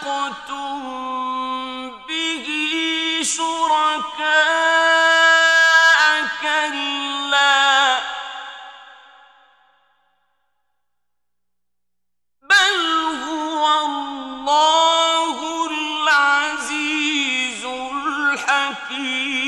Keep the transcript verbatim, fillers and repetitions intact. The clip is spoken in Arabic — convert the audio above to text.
أَلْحَقْتُم بِهِ شُرَكَاءَ كَلَّا بَلْ هُوَ اللَّهُ الْعَزِيزُ الْحَكِيمُ